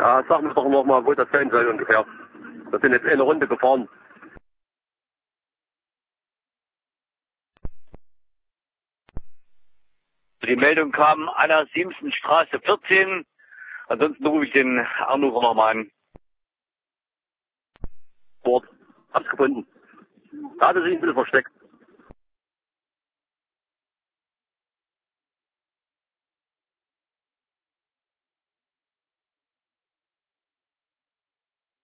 Ja, sag mir doch nochmal, wo das sein soll ungefähr. Wir sind jetzt eine Runde gefahren. Die Meldung kam an der Siemsenstraße 14. Ansonsten rufe ich den Anrufer nochmal an. Dort. Hab's gefunden. Da hat er sich ein bisschen versteckt.